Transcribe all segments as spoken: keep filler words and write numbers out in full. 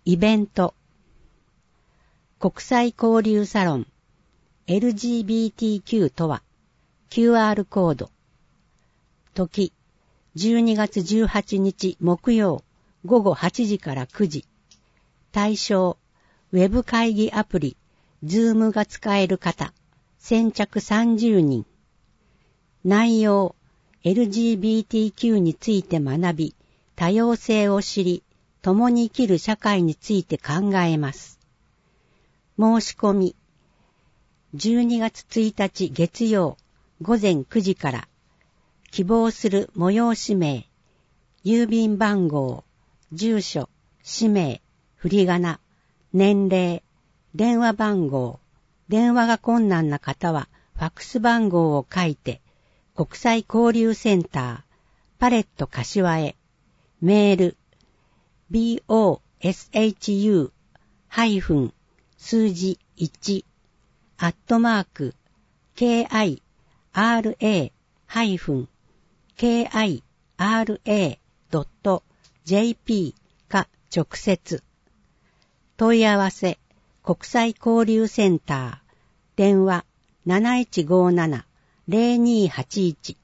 イベント。国際交流サロン エルジービーティーキュー とは キューアール コード。時じゅうにがつじゅうはちにち木曜ごごはちじからくじ。対象ウェブ会議アプリ Zoom が使える方先着さんじゅうにん。内容 エルジービーティーキュー について学び多様性を知り共に生きる社会について考えます。申し込みじゅうにがつついたち月曜ごぜんくじから。希望する催し名、郵便番号、住所、氏名、振り仮名、年齢、電話番号、電話が困難な方はファックス番号を書いて国際交流センターパレット柏へ。メール ビーオーエスエイチユー ハイフン数字いちアットマーク ケーアイアールエー ハイフン ケーアイアールエー ドット ジェーピー か直接。問い合わせ国際交流センター電話なないちごなな ゼロにはちいち。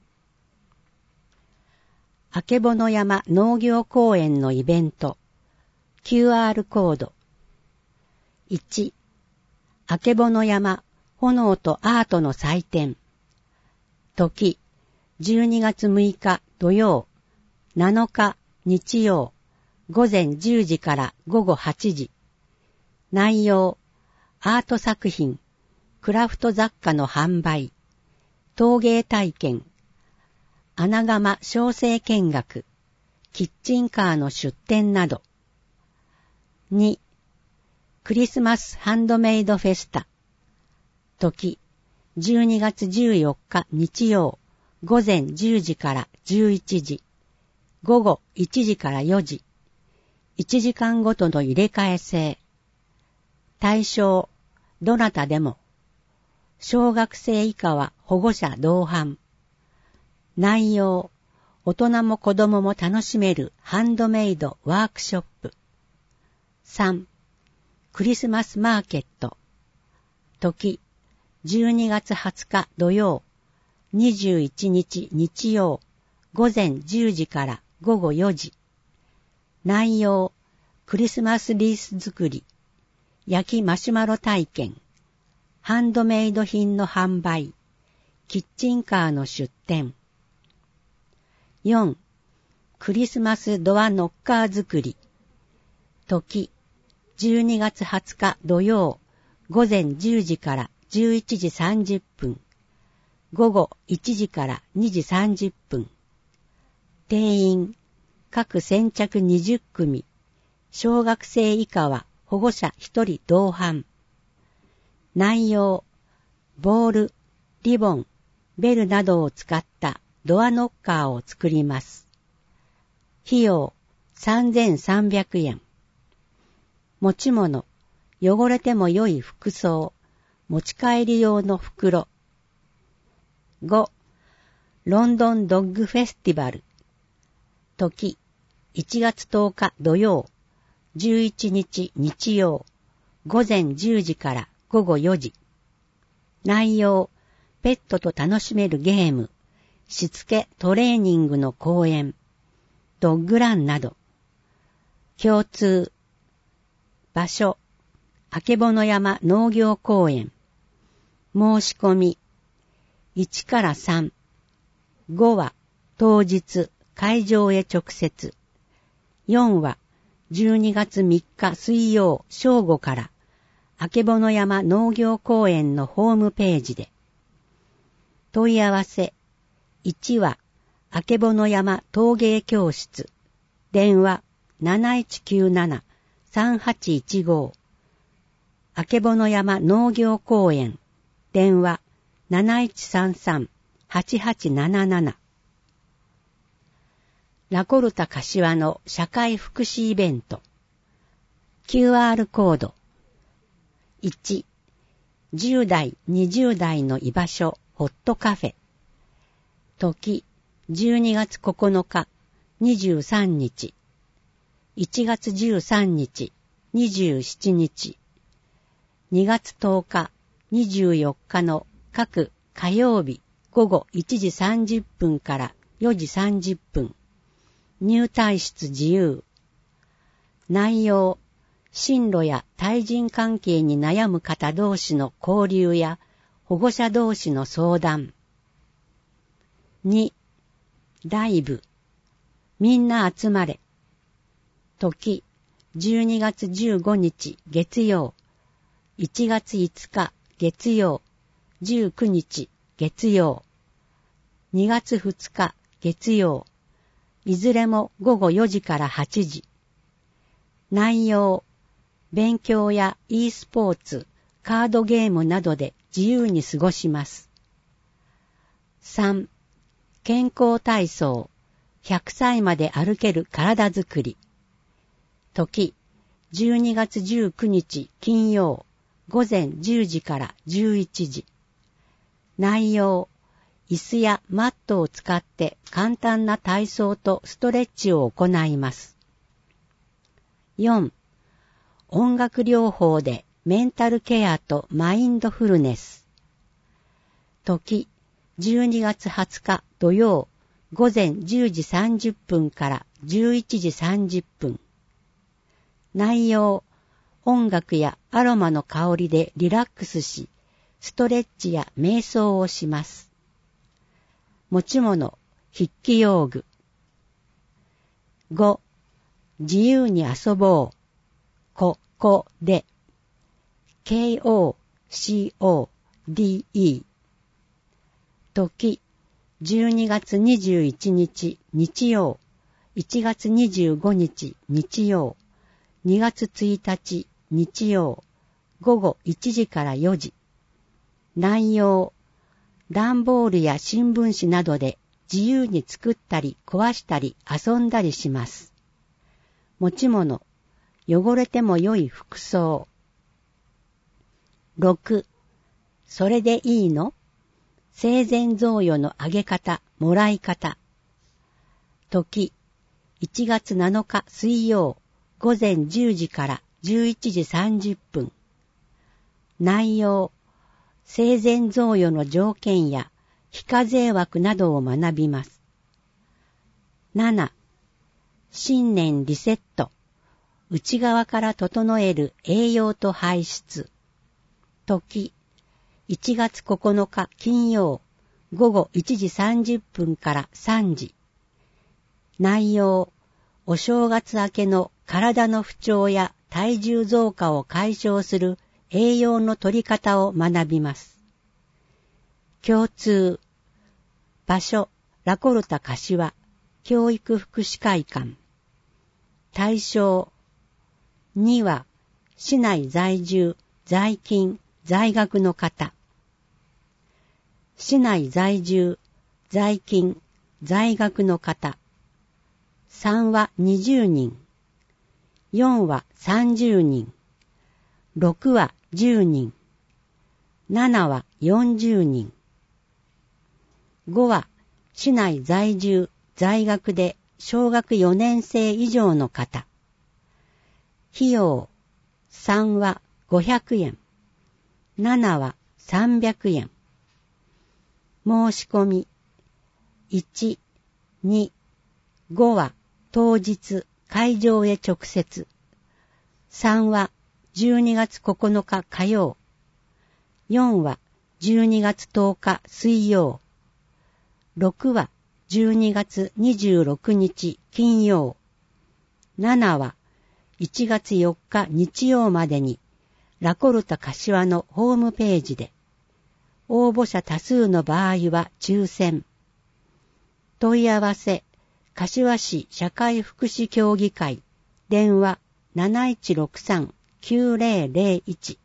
あけぼの山農業公園のイベント キューアール コード。いちあけぼの山炎とアートの祭典。時じゅうにがつむいか土曜なのか日曜ごぜんじゅうじからごごはちじ。内容アート作品クラフト雑貨の販売陶芸体験穴窯小生見学キッチンカーの出店など。にクリスマスハンドメイドフェスタ。時じゅうにがつじゅうよっか日曜ごぜんじゅうじからじゅういちじ。ごごいちじからよじ。いちじかんごとの入れ替え制。対象どなたでも。小学生以下は保護者同伴。内容大人も子供も楽しめるハンドメイドワークショップ。さんクリスマスマーケット。時じゅうにがつはつか土曜にじゅういちにち日曜ごぜんじゅうじからごごよじ。内容クリスマスリース作り焼きマシュマロ体験ハンドメイド品の販売キッチンカーの出店。よんクリスマスドアノッカー作り。時じゅうにがつはつか土曜ごぜんじゅうじからじゅういちじさんじゅっぷん。ごごいちじからにじさんじゅっぷん。定員各先着にじゅっくみ。小学生以下は保護者ひとり同伴。内容ボール、リボン、ベルなどを使ったドアノッカーを作ります。費用さんぜんさんびゃくえん。持ち物、汚れても良い服装、持ち帰り用の袋。ごロンドンドッグフェスティバル。時いちがつとおか土曜じゅういちにち日曜ごぜんじゅうじからごごよじ。内容ペットと楽しめるゲーム、しつけトレーニングの講演、ドッグランなど。共通場所あけぼの山農業公園。申し込みいちからさん。ごは当日会場へ直接。よんはじゅうにがつみっか水曜正午からあけぼの山農業公園のホームページで。問い合わせいちはあけぼの山陶芸教室。電話なないちきゅうなな さんはちいちご。あけぼの山農業公園。電話なないちさんさん はちはちなななな。ラコルタ柏の社会福祉イベント。キューアール コード。いちじゅうだいにじゅうだいの居場所ホットカフェ。時じゅうにがつここのかにじゅうさんにち。いちがつじゅうさんにちにじゅうしちにち、にがつとおか、にじゅうよっかの各火曜日午後いちじさんじゅっぷんからよじさんじゅっぷん、入退出自由。内容、進路や対人関係に悩む方同士の交流や保護者同士の相談。に、ライブ、みんな集まれ。時、じゅうにがつじゅうごにち月曜、いちがついつか月曜、じゅうくにち月曜、にがつふつか月曜、いずれもごごよじからはちじ。内容、勉強や e スポーツ、カードゲームなどで自由に過ごします。さん、健康体操、ひゃくさいまで歩ける体づくり。時、じゅうにがつじゅうくにち金曜、ごぜんじゅうじからじゅういちじ。内容、椅子やマットを使って簡単な体操とストレッチを行います。よん、音楽療法でメンタルケアとマインドフルネス。時、じゅうにがつはつか土曜、ごぜんじゅうじさんじゅっぷんからじゅういちじさんじゅっぷん。内容、音楽やアロマの香りでリラックスし、ストレッチや瞑想をします。持ち物、筆記用具。ご、自由に遊ぼう。こ、こで。ケーオーシーオーディーイー。時、じゅうにがつにじゅういちにち日曜、いちがつにじゅうごにち日曜、にがつついたち日曜、ごごいちじからよじ。内容、段ボールや新聞紙などで自由に作ったり壊したり遊んだりします。持ち物、汚れても良い服装。ろく、それでいいの？生前贈与のあげ方、もらい方。時、いちがつなのか水曜、ごぜんじゅうじからじゅういちじさんじゅっぷん。内容、生前贈与の条件や非課税枠などを学びます。なな、新年リセット。内側から整える栄養と排出。時、いちがつここのか金曜、ごごいちじさんじゅっぷんからさんじ。内容、お正月明けの体の不調や体重増加を解消する栄養の取り方を学びます。共通、場所、ラコルタ柏、教育福祉会館。対象、には、市内在住、在勤、在学の方。市内在住、在勤、在学の方。さんはにじゅうにん。よんはさんじゅうにん。ろくはじゅうにん。ななはよんじゅうにん。ごは市内在住、在学で小学よねんせい以上の方。費用、さんはごひゃくえん。ななはさんびゃくえん。申し込み、いち、に、ごは当日会場へ直接。さんはじゅうにがつここのか火曜。よんはじゅうにがつとおか水曜。ろくはじゅうにがつにじゅうろくにち金曜。ななはいちがつよっか日曜までにラコルタ柏のホームページで。応募者多数の場合は抽選。問い合わせ、柏市社会福祉協議会、電話なないちろくさんきゅうぜろぜろいち。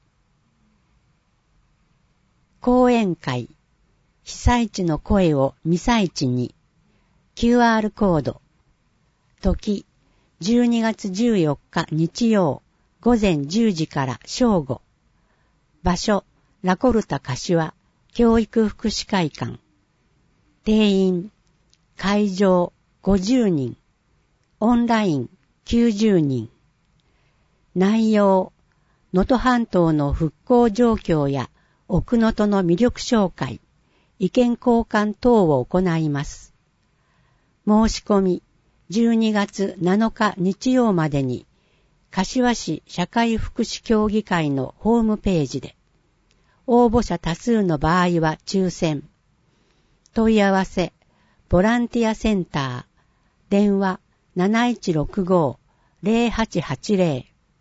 講演会、被災地の声を未災地に、キューアール コード。時、じゅうにがつじゅうよっか日曜、ごぜんじゅうじから正午。場所、ラコルタ柏、教育福祉会館。定員、会場ごじゅうにん、オンラインきゅうじゅうにん。 内容、能登半島の復興状況や奥能登の魅力紹介、意見交換等を行います。申し込み、じゅうにがつなのか日曜までに、柏市社会福祉協議会のホームページで、応募者多数の場合は抽選。問い合わせ、ボランティアセンター、電話 なないちろくご ゼロはちはちゼロ。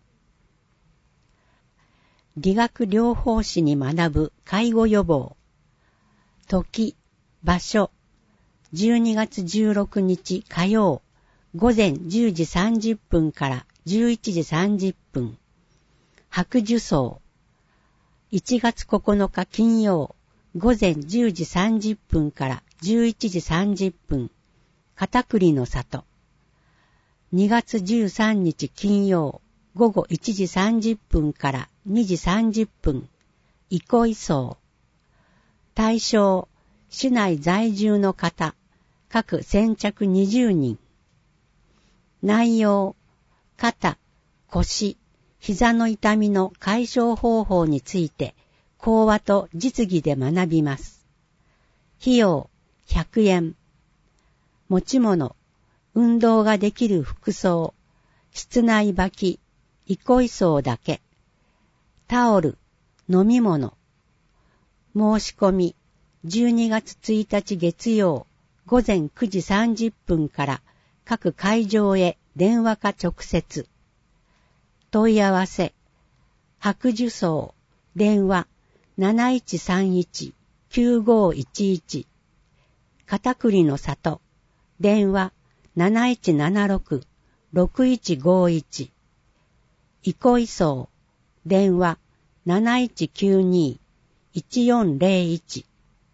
理学療法士に学ぶ介護予防。時、場所、じゅうにがつじゅうろくにち火曜、午前じゅうじさんじゅっぷんからじゅういちじさんじゅっぷん。白寿荘。いちがつここのか金曜、午前じゅうじさんじゅっぷんからじゅういちじさんじゅっぷん。片栗の里。にがつじゅうさんにち金曜、午後いちじさんじゅっぷんからにじさんじゅっぷん。憩い荘。対象、市内在住の方、各先着にじゅうにん。内容、肩、腰、膝の痛みの解消方法について、講話と実技で学びます。費用、ひゃくえん。持ち物、運動ができる服装、室内履き、憩い荘だけ。タオル、飲み物。申し込み、じゅうにがつついたち月曜、午前くじさんじゅっぷんから各会場へ電話か直接。問い合わせ、白寿荘、電話 なないちさんいちきゅうごいちいち。片栗の里、電話 なないちななろく ろくいちごいち。憩い荘、電話 なないちきゅうに いちよんゼロいち。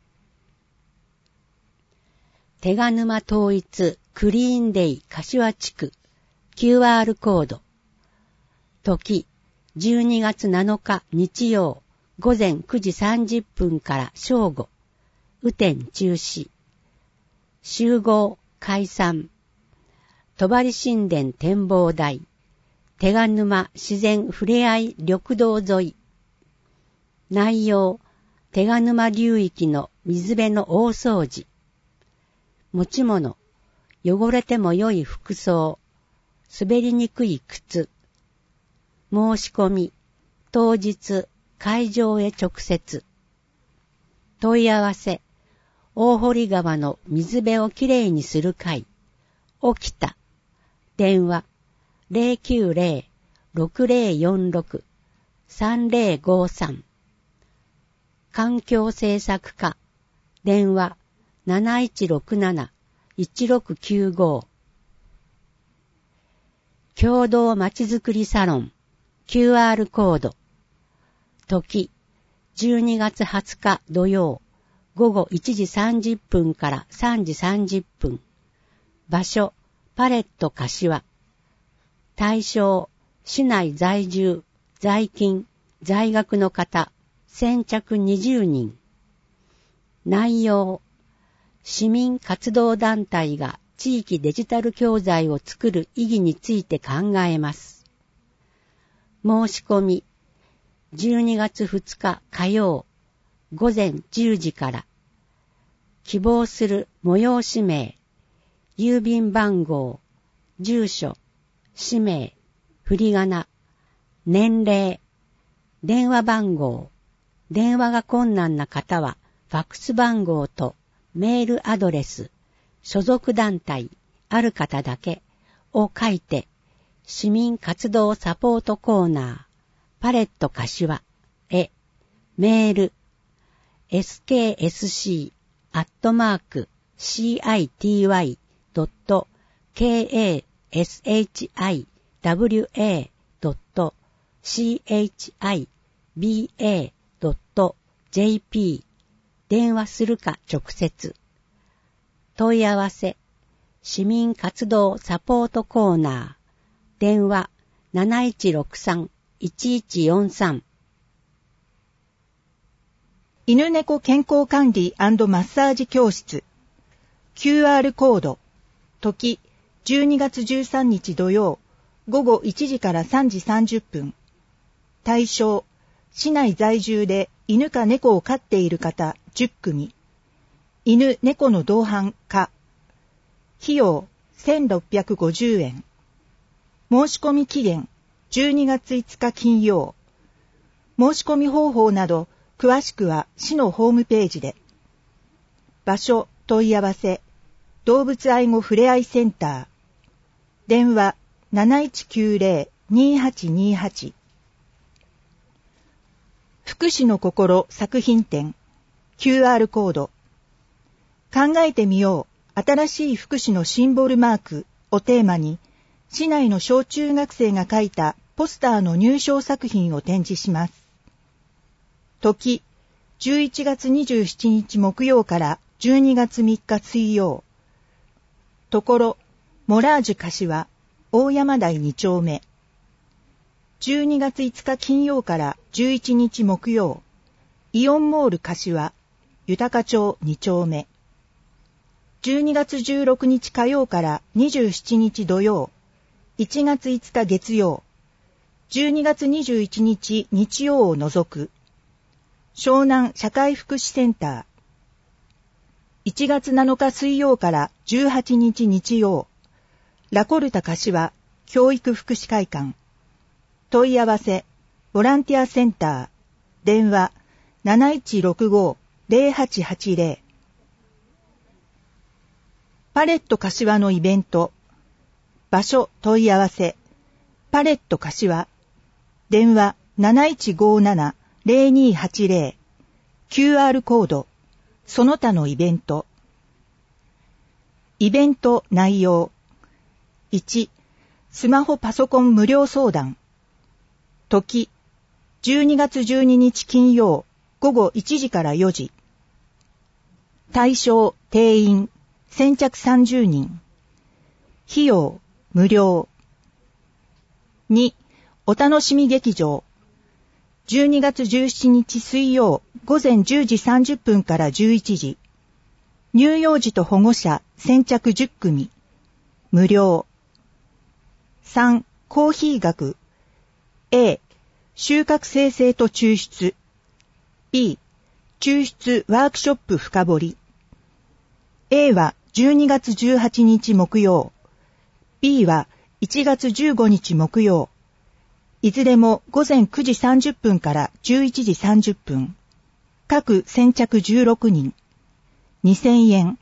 手賀沼統一クリーンデイ柏地区 キューアール コード。時、じゅうにがつなのか日曜、午前くじさんじゅっぷんから正午。雨天中止。集合、解散。戸張神殿展望台。手賀沼自然ふれあい緑道沿い。内容、手賀沼流域の水辺の大掃除。持ち物、汚れても良い服装、滑りにくい靴。申し込み、当日、会場へ直接。問い合わせ、大堀川の水辺をきれいにする会。起きた。電話、ゼロきゅうゼロ ろくゼロよんろく さんゼロごさん。環境政策課、電話、なないちろくなな いちろくきゅうご。共同まちづくりサロン、キューアール コード。時、じゅうにがつはつか土曜、午後いちじさんじゅっぷんからさんじさんじゅっぷん。場所、パレット柏。対象、市内在住、在勤、在学の方、先着にじゅうにん。内容、市民活動団体が地域デジタル教材を作る意義について考えます。申し込み、じゅうにがつふつか火曜、午前じゅうじから。希望する催し名、郵便番号、住所、氏名、振り仮名、年齢、電話番号、電話が困難な方はファックス番号とメールアドレス、所属団体、ある方だけを書いて、市民活動サポートコーナー、パレット柏へ、メール、エスケーエスシー アットマーク シーアイティーワイ ドット ケーエーエスエイチアイダブリューエー ドット シーエイチアイビーエー ドット ジェーピー。電話するか直接。問い合わせ、市民活動サポートコーナー、電話 なないちろくさん いちいちよんさん。 犬猫健康管理&マッサージ教室 キューアール コード。時じゅうにがつじゅうさんにち土曜午後いちじからさんじさんじゅっぷん。対象、市内在住で犬か猫を飼っている方じゅっくみ。犬猫の同伴可。費用せんろっぴゃくごじゅうえん。申し込み期限じゅうにがついつか金曜。申し込み方法など詳しくは市のホームページで。場所問い合わせ動物愛護ふれあいセンター。電話 なないちきゅうぜろ にはちにはち。福祉の心作品展 キューアール コード。考えてみよう新しい福祉のシンボルマークをテーマに、市内の小中学生が描いたポスターの入賞作品を展示します。時、じゅういちがつにじゅうしちにち木曜からじゅうにがつみっか水曜。ところ、モラージュ柏、大山台にちょうめ。じゅうにがついつか金曜からじゅういちにち木曜。イオンモール柏、豊町にちょうめ。じゅうにがつじゅうろくにち火曜からにじゅうしちにち土曜。いちがついつか月曜。じゅうにがつにじゅういちにち日曜を除く。湘南社会福祉センター。いちがつなのか水曜からじゅうはちにち日曜。ラコルタ柏教育福祉会館。問い合わせボランティアセンター。電話 なないちろくご ぜろはちはちぜろ。パレット柏のイベント。場所問い合わせパレット柏。電話 なないちごなな ぜろにはちぜろ。キューアール コード。その他のイベント。イベント内容。いち、スマホパソコン無料相談。時、じゅうにがつじゅうににち金曜、午後いちじからよじ。対象、定員、先着さんじゅうにん。費用、無料。に、お楽しみ劇場。じゅうにがつじゅうしちにち水曜、午前じゅうじさんじゅっぷんからじゅういちじ。乳幼児と保護者、先着じゅっくみ。無料。さん、コーヒー学。A、収穫生成と抽出。B、抽出ワークショップ深掘り。A はじゅうにがつじゅうはちにち木曜。B はいちがつじゅうごにち木曜。いずれも午前くじさんじゅっぷんからじゅういちじさんじゅっぷん。各先着じゅうろくにん。にせんえん。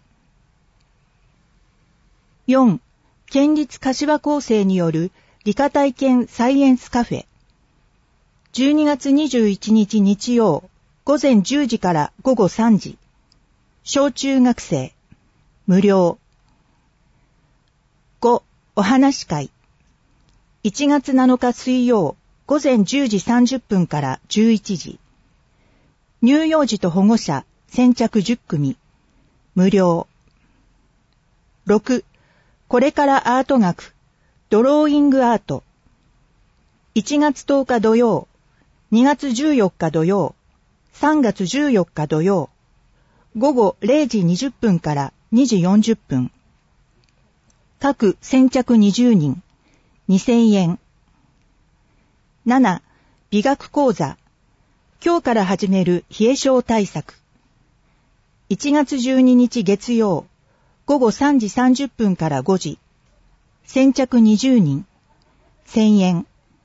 よん、県立柏高生による理科体験サイエンスカフェ。じゅうにがつにじゅういちにち日曜、午前じゅうじから午後さんじ。小中学生。無料。ご、お話会。いちがつなのか水曜、午前じゅうじさんじゅっぷんからじゅういちじ。乳幼児と保護者、先着じゅっくみ。無料。ろく、これからアート学、ドローイングアート。いちがつとおか土曜、にがつじゅうよっか土曜、さんがつじゅうよっか土曜、午後れいじにじゅっぷんからにじよんじゅっぷん。各先着にじゅうにん、にせんえん。なな、美学講座。今日から始める冷え症対策。いちがつじゅうににち月曜、午後さんじさんじゅっぷんからごじ。先着にじゅうにん、せんえん。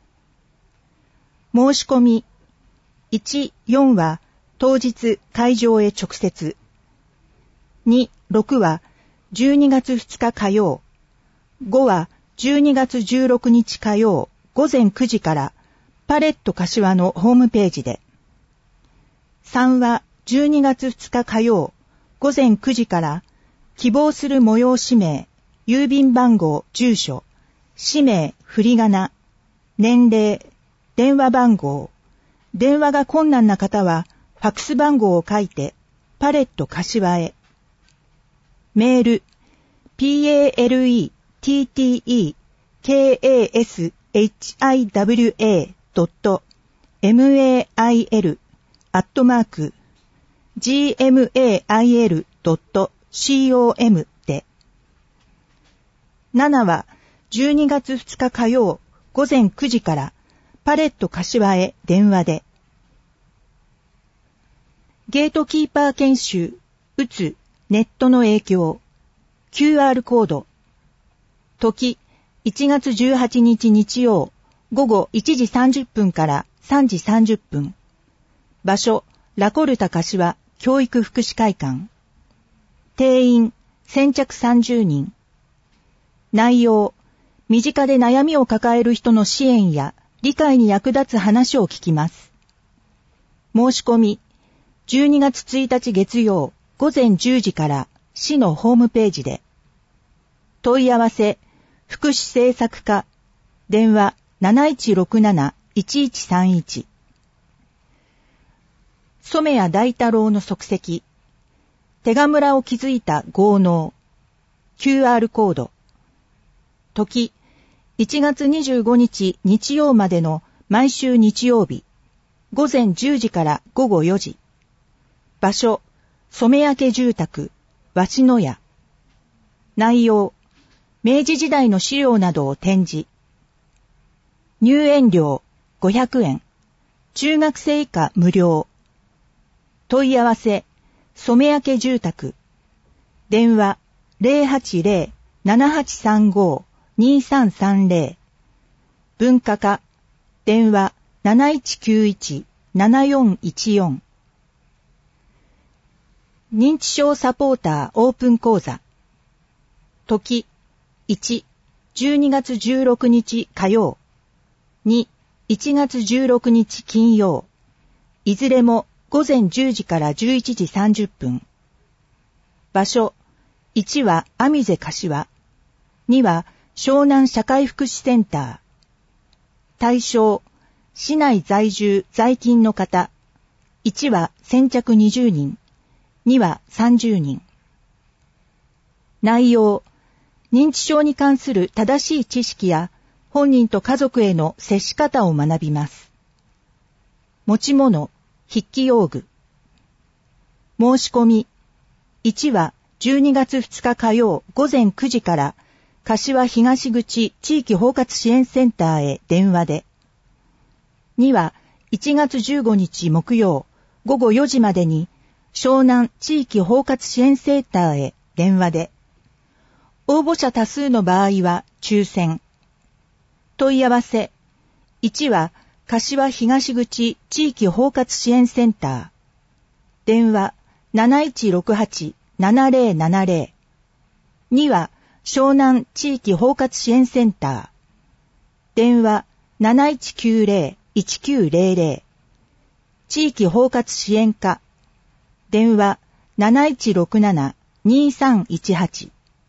申し込み。いち、よんは当日会場へ直接。に、ろくはじゅうにがつふつか火曜。ごはじゅうにがつじゅうろくにち火曜午前くじからパレット柏のホームページで。さんはじゅうにがつふつか火曜午前くじから希望する催し名、郵便番号、住所、氏名、振り仮名、年齢、電話番号、電話が困難な方はファクス番号を書いてパレット柏へ。メール ピーエーエルイーティーティーイーケーエーエスエイチアイダブリューエードットエムエーアイエルアットマークジーエムエーアイエルドットコム で。ななはじゅうにがつふつか火曜午前くじからパレット柏へ電話で。ゲートキーパー研修、うつ、ネットの影響、キューアール コード。時、いちがつじゅうはちにち日曜、午後いちじさんじゅっぷんからさんじさんじゅっぷん。場所、ラコルタ柏教育福祉会館。定員、先着さんじゅうにん。内容、身近で悩みを抱える人の支援や理解に役立つ話を聞きます。申し込み、じゅうにがつついたち月曜午前じゅうじから市のホームページで。問い合わせ、福祉政策課、電話 なないちろくなないちいちさんいち。染谷大太郎の足跡、手賀村を築いた豪農、キューアール コード。時、いちがつにじゅうごにち日曜までの毎週日曜日、午前じゅうじから午後よじ。場所、染谷家住宅、鷲の屋。内容、明治時代の資料などを展示。入園料ごひゃくえん、中学生以下無料。問い合わせ、染谷家住宅。電話 ゼロはちゼロ ななはちさんご にさんさんゼロ。文化課。電話 なないちきゅういち ななよんいちよん。認知症サポーターオープン講座。時、いち、じゅうにがつじゅうろくにち火曜。に、いちがつじゅうろくにち金曜。いずれも午前じゅうじからじゅういちじさんじゅっぷん。場所、いちはアミゼ柏。には湘南社会福祉センター。対象、市内在住在勤の方。いちは先着にじゅうにん。にはさんじゅうにん。内容、認知症に関する正しい知識や本人と家族への接し方を学びます。持ち物、筆記用具。申し込み、いちはじゅうにがつふつか火曜午前くじから柏東口地域包括支援センターへ電話で。にはいちがつじゅうごにち木曜午後よじまでに湘南地域包括支援センターへ電話で。応募者多数の場合は抽選。問い合わせ、いちは柏東口地域包括支援センター。電話 なないちろくはち ななゼロななゼロ。には湘南地域包括支援センター。電話 なないちきゅうゼロ いちきゅうゼロゼロ。地域包括支援課。電話 なないちろくなな にさんいちはち。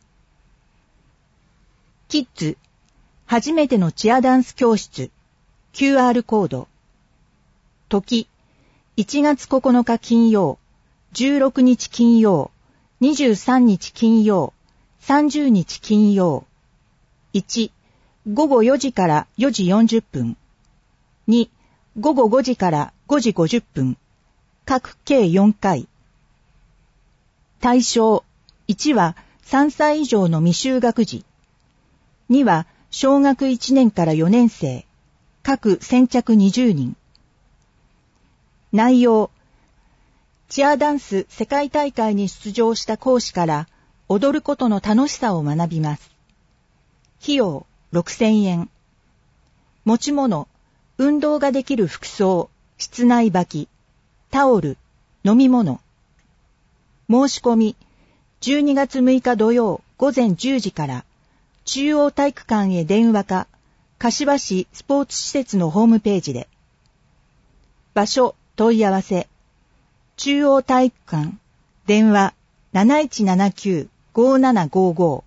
キッズ、初めてのチアダンス教室、キューアール コード。時、いちがつここのか金曜、じゅうろくにち金曜、にじゅうさんにち金曜、さんじゅうにち金曜。いち、ごごよじからよじよんじゅっぷん。に、ごごごじからごじごじゅっぷん。各計よんかい。対象、いちはさんさい以上の未就学児。には小学いちねんからよねん生。各先着にじゅうにん。内容、チアダンス世界大会に出場した講師から踊ることの楽しさを学びます。費用ろくせんえん。持ち物、運動ができる服装、室内履き、タオル、飲み物。申し込み、じゅうにがつむいか土曜午前じゅうじから中央体育館へ電話か、柏市スポーツ施設のホームページで。場所、問い合わせ。中央体育館、電話 なないちななきゅう ごななごご。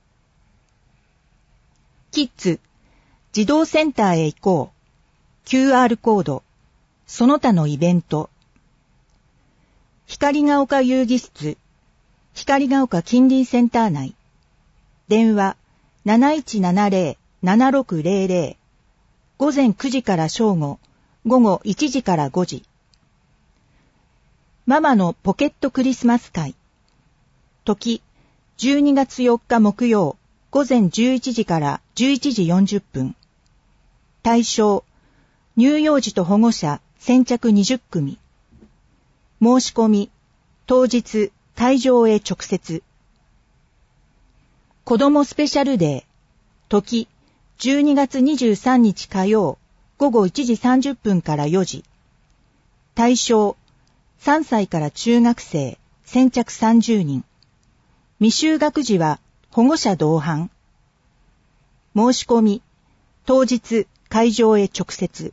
キッズ、児童センターへ行こう。キューアール コード、その他のイベント。光が丘遊戯室、光が丘近隣センター内。電話 なないちななゼロ ななろくゼロゼロ。午前くじから正午、午後いちじからごじ。ママのポケットクリスマス会。時、じゅうにがつよっか木曜、午前じゅういちじからじゅういちじよんじゅっぷん。 対象、乳幼児と保護者先着にじゅっくみ。申し込み、当日会場へ直接。子どもスペシャルデー、時、じゅうにがつにじゅうさんにち火曜、午後いちじさんじゅっぷんからよじ。対象、さんさいから中学生、先着さんじゅうにん。未就学児は保護者同伴。申し込み、当日会場へ直接。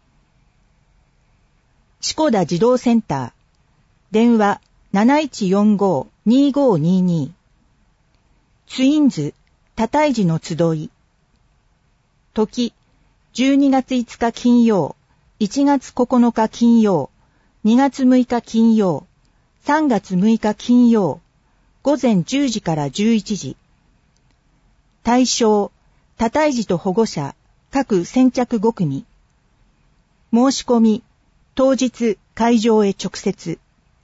チコダ児童センター、電話 なないちよんごーにーごーにーにー。ツインズ、多胎児の集い。時、じゅうにがついつか金曜、いちがつここのか金曜、にがつむいか金曜、さんがつむいか金曜、午前じゅうじからじゅういちじ。対象、多胎児と保護者、各先着ごくみ。申し込み、当日会場へ直接。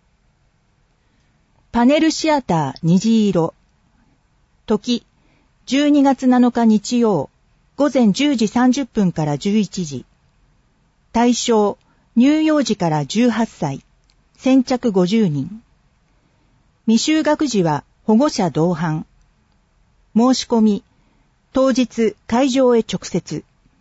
パネルシアター虹色。時、じゅうにがつなのか日曜、午前じゅうじさんじゅっぷんからじゅういちじ。対象、乳幼児からじゅうはっさい、先着ごじゅうにん。未就学児は保護者同伴。申し込み、当日会場へ直接。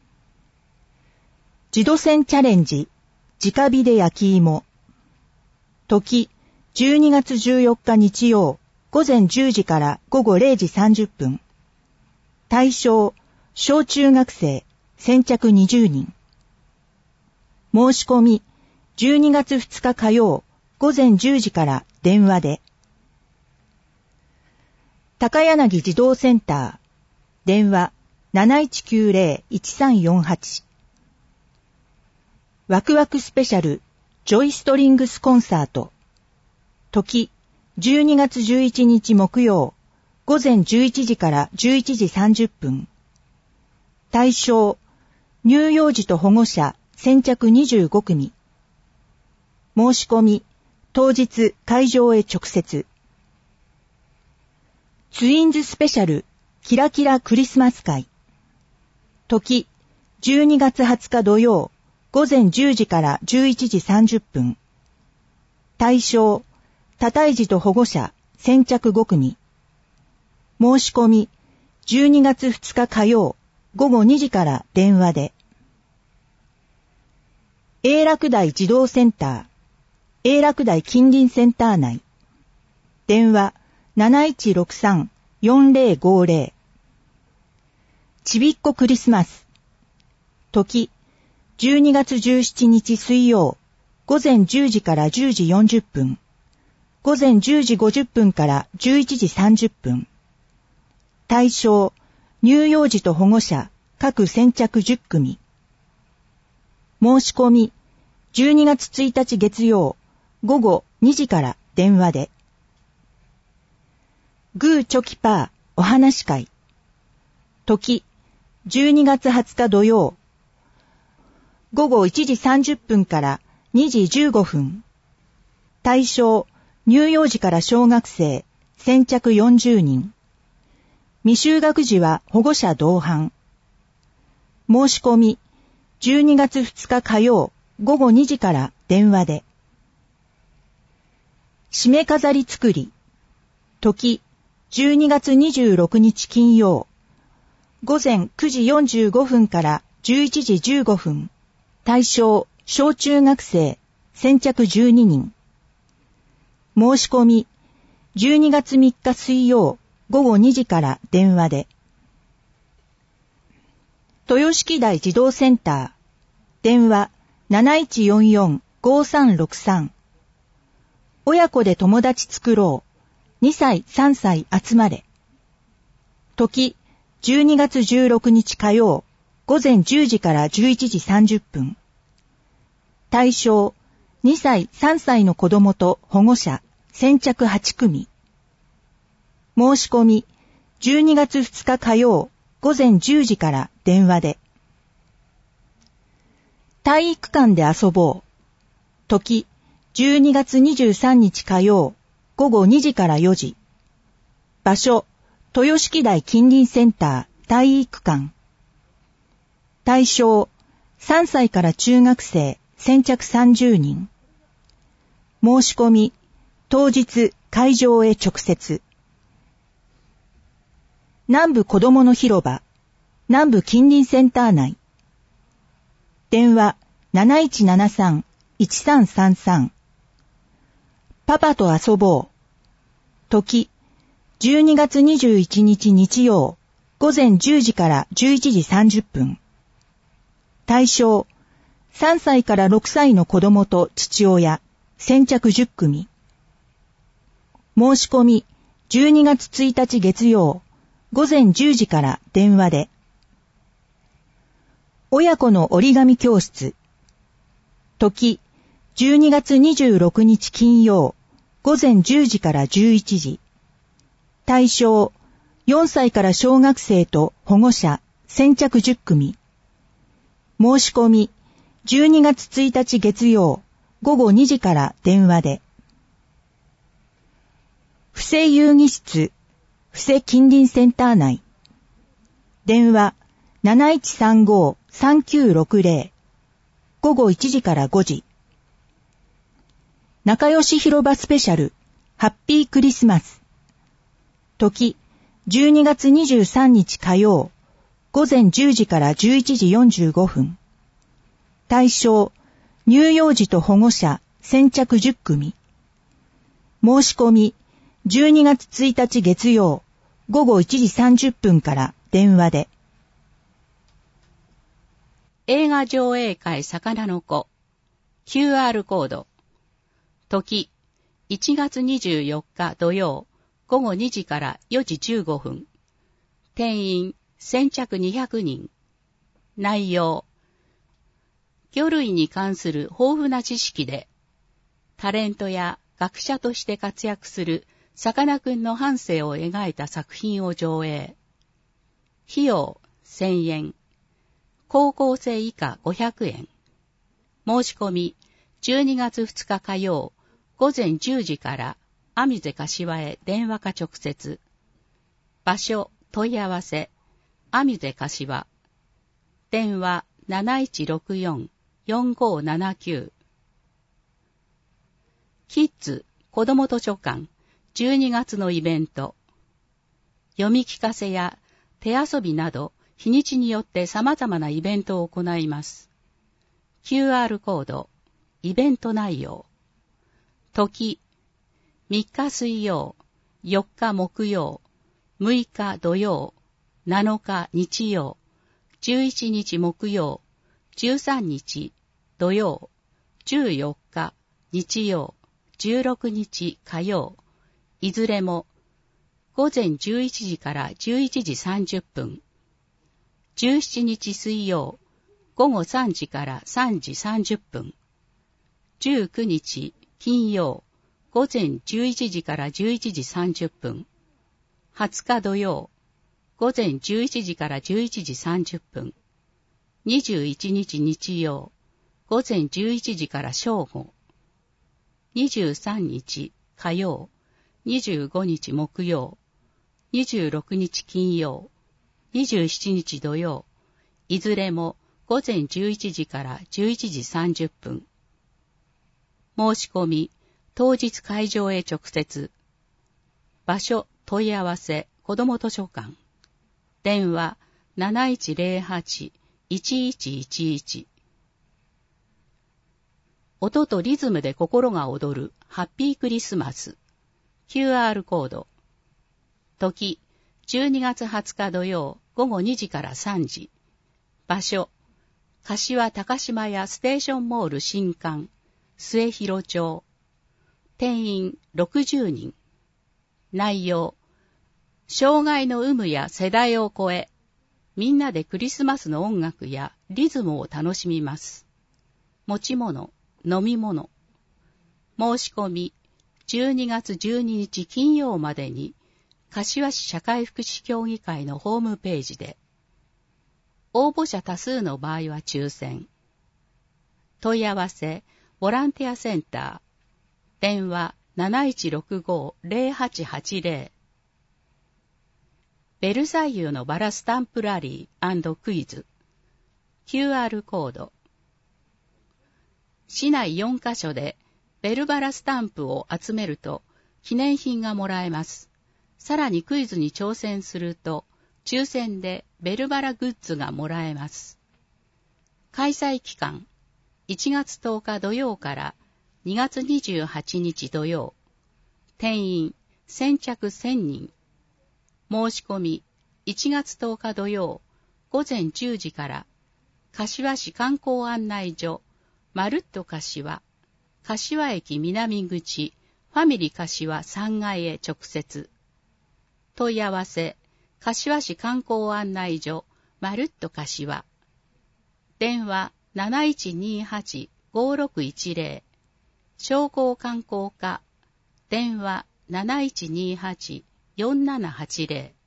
児童戦チャレンジ、直火で焼き芋。時、じゅうにがつじゅうよっか日曜、午前じゅうじから午後れいじさんじゅっぷん。対象、小中学生、先着にじゅうにん。申し込み、じゅうにがつふつか火曜、午前じゅうじから電話で。高柳児童センター、電話 なないちきゅうぜろいちさんよんはち。ワクワクスペシャル、ジョイストリングスコンサート。時、じゅうにがつじゅういちにち木曜、午前じゅういちじからじゅういちじさんじゅっぷん。対象、乳幼児と保護者先着にじゅうごくみ。申し込み、当日会場へ直接。ツインズスペシャル、キラキラクリスマス会。時、じゅうにがつはつか土曜、午前じゅうじからじゅういちじさんじゅっぷん。対象、多胎児と保護者先着ごくみ。申し込み、じゅうにがつふつか火曜、午後にじから電話で。永楽台児童センター、永楽台近隣センター内。電話 なないちろくさんよんぜろごぜろ。ちびっこクリスマス。時、じゅうにがつじゅうしちにち水曜、午前じゅうじからじゅうじよんじゅっぷん。午前じゅうじごじゅっぷんからじゅういちじさんじゅっぷん。対象、乳幼児と保護者、各先着じゅっくみ。申し込み、じゅうにがつついたち月曜、午後にじから電話で。グーチョキパーお話会。時、じゅうにがつはつか土曜、午後いちじさんじゅっぷんからにじじゅうごふん。対象、乳幼児から小学生、先着よんじゅうにん。未就学児は保護者同伴。申し込み、じゅうにがつふつか火曜、午後にじから電話で。締め飾り作り。時、じゅうにがつにじゅうろくにち金曜、午前くじよんじゅうごふんからじゅういちじじゅうごふん。対象、小中学生、先着じゅうににん。申し込み、じゅうにがつみっか水曜、午後にじから電話で。豊敷台児童センター、電話 なないちよんよんごさんろくさん。親子で友達作ろう、にさいさんさい集まれ。時、じゅうにがつじゅうろくにち火曜、午前じゅうじからじゅういちじさんじゅっぷん。対象、にさいさんさいの子供と保護者、先着はちくみ。申し込み、じゅうにがつふつか火曜、午前じゅうじから電話で。体育館で遊ぼう。時、じゅうにがつにじゅうさんにち火曜、午後にじからよじ。場所、豊敷台近隣センター体育館。対象、 さんさいから中学生先着さんじゅうにん。申し込み、当日会場へ直接。南部子どもの広場、南部近隣センター内。電話 なないちななさん いちさんさんさん。パパと遊ぼう。時、じゅうにがつにじゅういちにち日曜、午前じゅうじからじゅういちじさんじゅっぷん。対象、さんさいからろくさいの子供と父親、先着じゅっくみ。申し込み、じゅうにがつついたち月曜、午前じゅうじから電話で。親子の折り紙教室。時、じゅうにがつにじゅうろくにち金曜、午前じゅうじからじゅういちじ。対象、よんさいから小学生と保護者、先着じゅっくみ。申し込み、じゅうにがつついたち月曜、午後にじから電話で。布施遊戯室、布施近隣センター内。電話 なないちさんご さんきゅうろくぜろ。午後いちじからごじ。仲良し広場スペシャル、ハッピークリスマス。時、じゅうにがつにじゅうさんにち火曜、午前じゅうじからじゅういちじよんじゅうごふん。対象、乳幼児と保護者、先着じゅっくみ。申し込み、じゅうにがつついたち月曜、午後いちじさんじゅっぷんから電話で。 映画上映会魚の子 キューアール コード。時、いちがつにじゅうよっか土曜、午後にじからよじじゅうごふん。定員先着にひゃくにん。内容、魚類に関する豊富な知識で、タレントや学者として活躍するさかなクンの半生を描いた作品を上映。費用せんえん。高校生以下ごひゃくえん。申し込みじゅうにがつふつか火曜、午前じゅうじからアミゼ柏へ電話か直接。場所問い合わせアミゼ柏。電話 なないちろくよん よんごななきゅう。キッズ子ども図書館じゅうにがつのイベント。読み聞かせや手遊びなど日にちによって様々なイベントを行います。キューアール コード、イベント内容。時、みっか水曜、よっか木曜、むいか土曜、なのか日曜、じゅういちにち木曜、じゅうさんにち土曜、じゅうよっか日曜、じゅうろくにち火曜、いずれも午前じゅういちじからじゅういちじさんじゅっぷん。じゅうしちにち水曜、午後さんじからさんじさんじゅっぷん。じゅうくにち金曜、午前じゅういちじからじゅういちじさんじゅっぷん。はつか土曜、午前じゅういちじからじゅういちじさんじゅっぷん。にじゅういちにち日曜、午前じゅういちじから正午。にじゅうさんにち火曜、にじゅうごにち木曜、にじゅうろくにち金曜、にじゅうしちにち土曜、いずれも午前じゅういちじからじゅういちじさんじゅっぷん。申し込み、当日会場へ直接。場所問い合わせ子ども図書館。電話 なないちぜろはち いちいちいちいち。音とリズムで心が躍るハッピークリスマス。キューアール コード。時、じゅうにがつはつか土曜、午後にじからさんじ。場所、柏高島屋ステーションモール新館、末広町。定員ろくじゅうにん。内容、障害の有無や世代を超え、みんなでクリスマスの音楽やリズムを楽しみます。持ち物、飲み物。申し込み、じゅうにがつじゅうににち金曜までに、柏市社会福祉協議会のホームページで。応募者多数の場合は抽選。問い合わせ、ボランティアセンター。電話 なないちろくご ぜろはちはちぜろ。ベルサイユのバラスタンプラリー&クイズ。 キューアール コード。市内よんカ所でベルバラスタンプを集めると記念品がもらえます。さらにクイズに挑戦すると抽選でベルバラグッズがもらえます。開催期間いちがつとおか土曜からにがつにじゅうはちにち土曜。定員先着せんにん。申し込みいちがつとおか土曜午前じゅうじから柏市観光案内所まるっと柏柏駅南口ファミリ柏さんがいへ直接。問い合わせ柏市観光案内所まるっと柏。電話 なないちにはちごろくいちぜろ。商工観光課電話 なないちにはちよんななはちぜろ。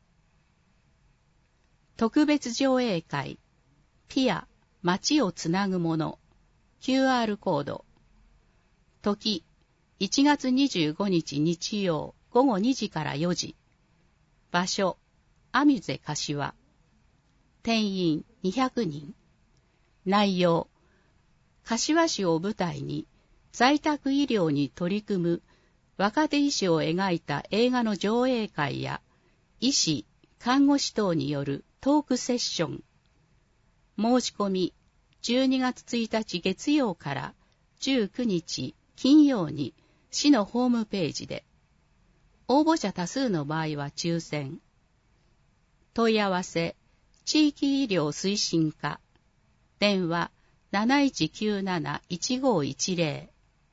特別上映会ピア街をつなぐもの キューアール コード。時いちがつにじゅうごにち日曜午後にじからよじ。場所アミュゼ柏。定員にひゃくにん。内容柏市を舞台に在宅医療に取り組む若手医師を描いた映画の上映会や医師、看護師等によるトークセッション。申し込みじゅうにがつついたち月曜からじゅうくにち金曜に市のホームページで。応募者多数の場合は抽選。問い合わせ地域医療推進課電話 なないちきゅうなないちごいちぜろ。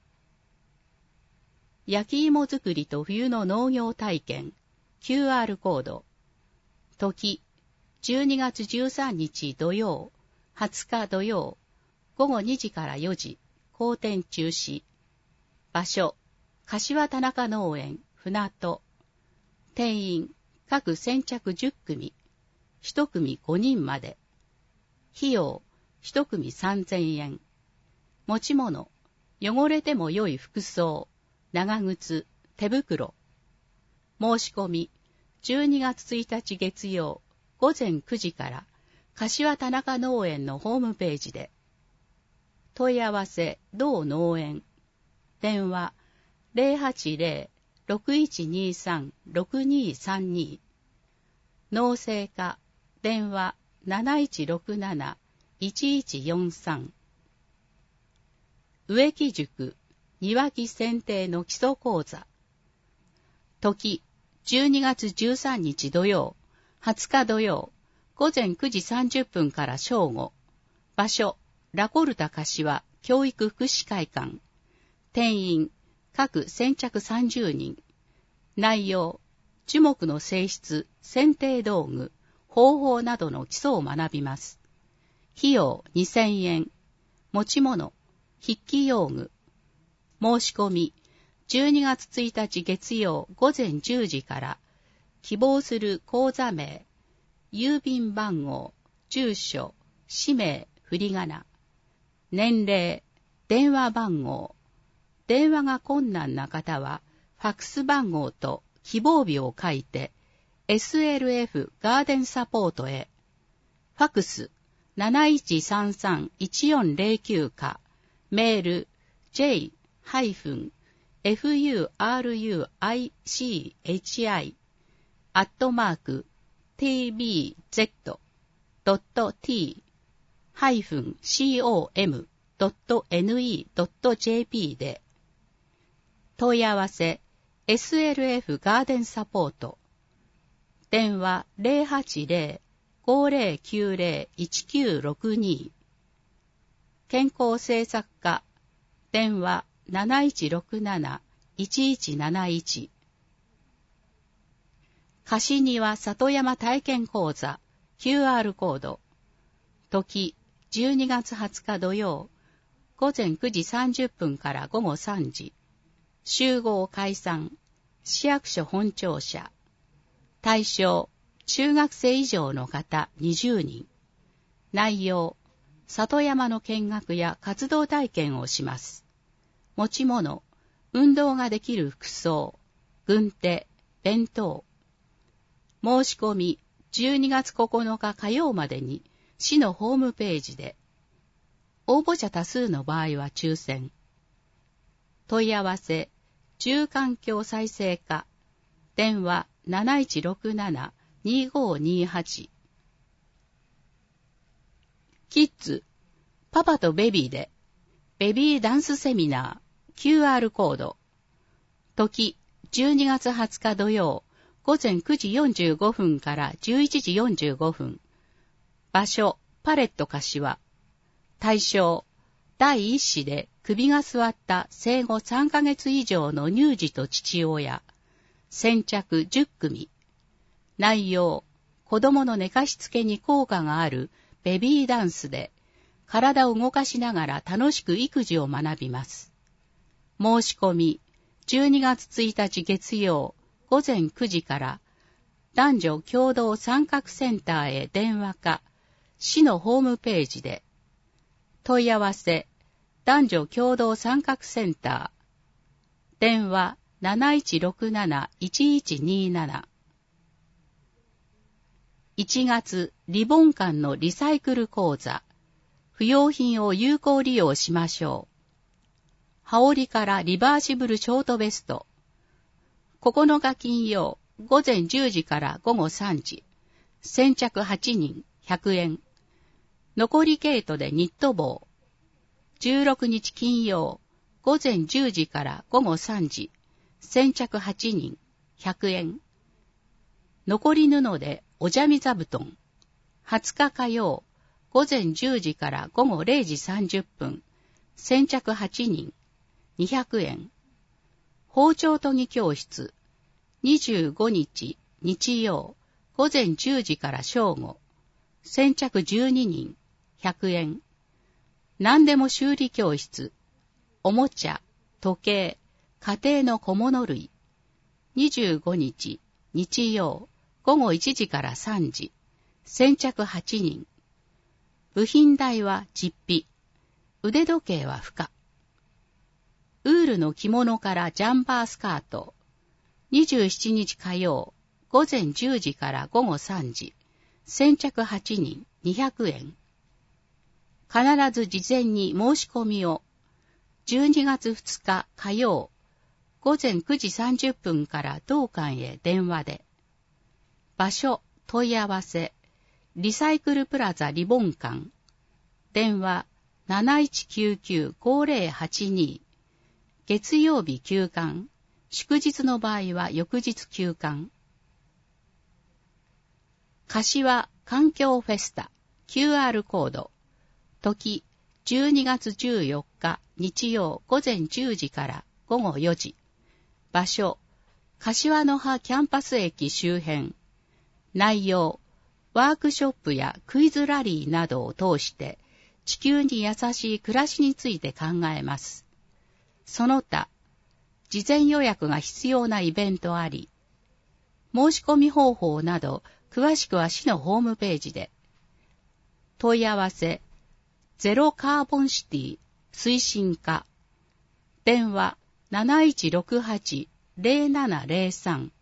焼き芋作りと冬の農業体験 キューアール コード。時じゅうにがつじゅうさんにち土曜はつか土曜午後にじからよじ。公展中止。場所柏田中農園船戸。定員各先着じゅっくみ。いちくみごにんまで。費用いちくみさんぜんえん。持ち物汚れても良い服装長靴手袋。申し込みじゅうにがつついたち月曜午前くじから柏田中農園のホームページで。問い合わせ同農園電話 ゼロはちゼロ ろくいちにさん ろくにさんに。農政課電話 なないちろくなないちいちよんさん。植木塾庭木剪定の基礎講座。時じゅうにがつじゅうさんにち土曜はつか土曜午前くじさんじゅっぷんから正午。場所ラコルタ柏教育福祉会館。定員各先着さんじゅうにん。内容樹木の性質剪定道具方法などの基礎を学びます。費用にせんえん。持ち物筆記用具。申し込みじゅうにがつついたち月曜午前じゅうじから希望する口座名郵便番号住所氏名振り仮名年齢電話番号。電話が困難な方はファックス番号と希望日を書いて エスエルエフ ガーデンサポートへ。ファックス なないちさんさんいちよんゼロきゅう かメール ジェイ エフユーアールユーアイシーエイチアイ アットマーク ティービーゼット ドット ティー ハイフン シーオーエム ドット エヌイー ドット ジェーピー で。問い合わせ エスエルエフ ガーデンサポート電話 ゼロはちゼロ ごゼロきゅうゼロ いちきゅうろくに。健康政策課電話 なないちろくなないちいちなないち。柏庭里山体験講座 キューアール コード。時じゅうにがつはつか土曜午前くじさんじゅっぷんから午後さんじ。集合解散市役所本庁舎。対象中学生以上の方にじゅうにん。内容里山の見学や活動体験をします。持ち物運動ができる服装軍手弁当。申し込みじゅうにがつここのか火曜までに市のホームページで。応募者多数の場合は抽選。問い合わせ、住環境再生課、電話 なないちろくなな にごにはち。キッズ、パパとベビーで、ベビーダンスセミナー、キューアール コード。時、じゅうにがつはつか土曜、午前くじよんじゅうごふんからじゅういちじよんじゅうごふん。場所、パレット柏。対象、第一子で首が座った生後さんかげつ以上の乳児と父親。先着じゅっくみ。内容、子供の寝かしつけに効果があるベビーダンスで、体を動かしながら楽しく育児を学びます。申し込み、じゅうにがつついたち月曜、午前くじから、男女共同参画センターへ電話か、市のホームページで、問い合わせ、男女共同参画センター、電話 なないちろくなな いちいちになな。いちがつ、リボン館のリサイクル講座、不用品を有効利用しましょう。羽織からリバーシブルショートベスト。ここのか金曜、午前じゅうじから午後さんじ。先着はちにん、ひゃくえん。残り毛糸でニット帽。じゅうろくにち金曜、午前じゅうじから午後さんじ。先着はちにん、ひゃくえん。残り布でおじゃみ座布団。はつか火曜、午前じゅうじから午後れいじさんじゅっぷん。先着はちにん、にひゃくえん。包丁研ぎ教室。にじゅうごにち日曜、午前じゅうじから正午。先着じゅうににん、ひゃくえん。何でも修理教室。おもちゃ、時計、家庭の小物類。にじゅうごにち日曜、午後いちじからさんじ。先着はちにん。部品代は実費。腕時計は付加。ウールの着物からジャンパースカート。にじゅうしちにち火曜、午前じゅうじから午後さんじ。先着はちにん、にひゃくえん。必ず事前に申し込みを。じゅうにがつふつか火曜、午前くじさんじゅっぷんから同館へ電話で。場所、問い合わせ、リサイクルプラザリボン館。電話 なないちきゅうきゅう ごぜろはちに。月曜日休館。祝日の場合は翌日休館。柏環境フェスタ キューアール コード。時じゅうにがつじゅうよっか日曜午前じゅうじから午後よじ。場所、柏の葉キャンパス駅周辺。内容、ワークショップやクイズラリーなどを通して地球に優しい暮らしについて考えます。その他、事前予約が必要なイベントあり、申し込み方法など詳しくは市のホームページで。問い合わせ、ゼロカーボンシティ推進課。電話 なないちろくはち ぜろななぜろさん。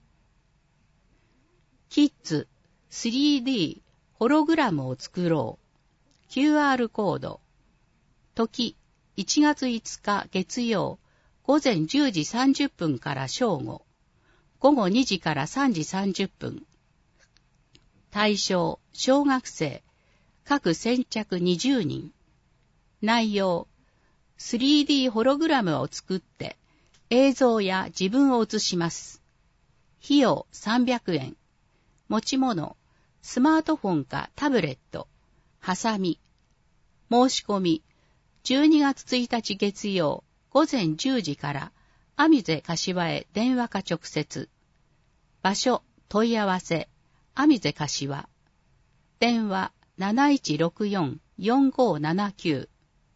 キッズ スリーディー ホログラムを作ろう。キューアール コード。時いちがついつか月曜、午前じゅうじさんじゅっぷんから正午。午後にじからさんじさんじゅっぷん。対象、小学生、各先着にじゅうにん。内容、スリーディー ホログラムを作って映像や自分を写します。費用さんびゃくえん。持ち物、スマートフォンかタブレット、ハサミ。申し込み、じゅうにがつついたち月曜、午前じゅうじからアミゼ柏へ電話か直接。場所、問い合わせ、アミゼ柏。電話 なないちろくよん よんごななきゅう。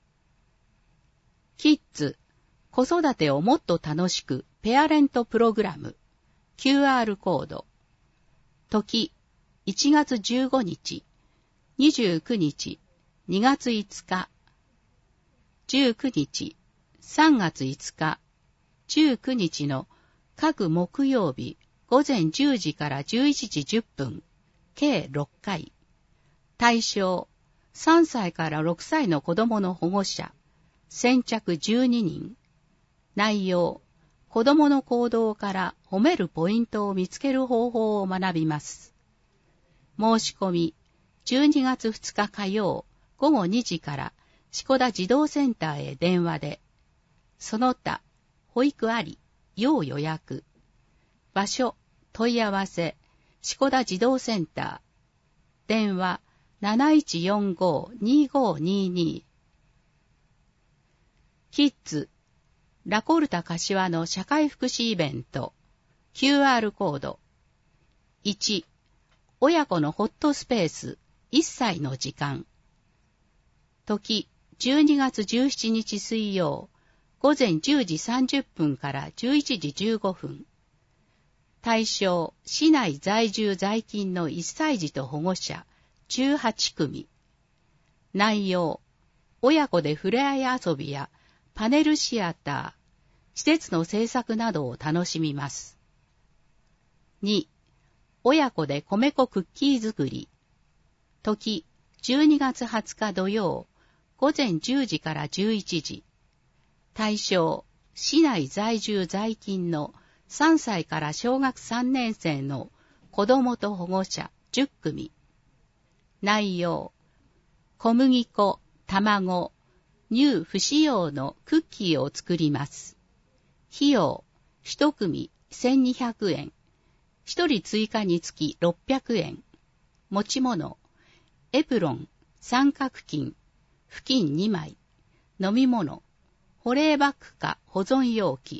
キッズ、子育てをもっと楽しくペアレントプログラム。キューアール コード。時、いちがつじゅうごにち、にじゅうくにち、にがついつか、じゅうくにち、さんがついつか、じゅうくにちの各木曜日午前じゅうじからじゅういちじじゅっぷん、計ろっかい。対象、 さんさいからろくさいの子供の保護者、先着じゅうににん。内容、子供の行動から褒めるポイントを見つける方法を学びます。申し込み、じゅうにがつふつか火曜午後にじから志田児童センターへ電話で、その他、保育あり、要予約。場所、問い合わせ、志田児童センター。電話、なないちよんご にごにに。キッズ、ラコルタ柏の社会福祉イベント、キューアール コード。いち、親子のホットスペース、いっさいの時間。時、じゅうにがつじゅうしちにち水曜、午前じゅうじさんじゅっぷんからじゅういちじじゅうごふん。対象、市内在住在勤のいっさい児と保護者、じゅうはちくみ。内容、親子でふれあい遊びやパネルシアター、施設の制作などを楽しみます。に、親子で米粉クッキー作り。時、じゅうにがつはつか土曜、午前じゅうじからじゅういちじ。対象、市内在住在勤のさんさいから小学さんねんせいの子どもと保護者じゅっくみ。内容、小麦粉、卵、乳不使用のクッキーを作ります。費用、いちくみせんにひゃくえん。ひとり追加につきろっぴゃくえん。持ち物、エプロン、三角巾、布巾にまい。飲み物、保冷バッグか保存容器。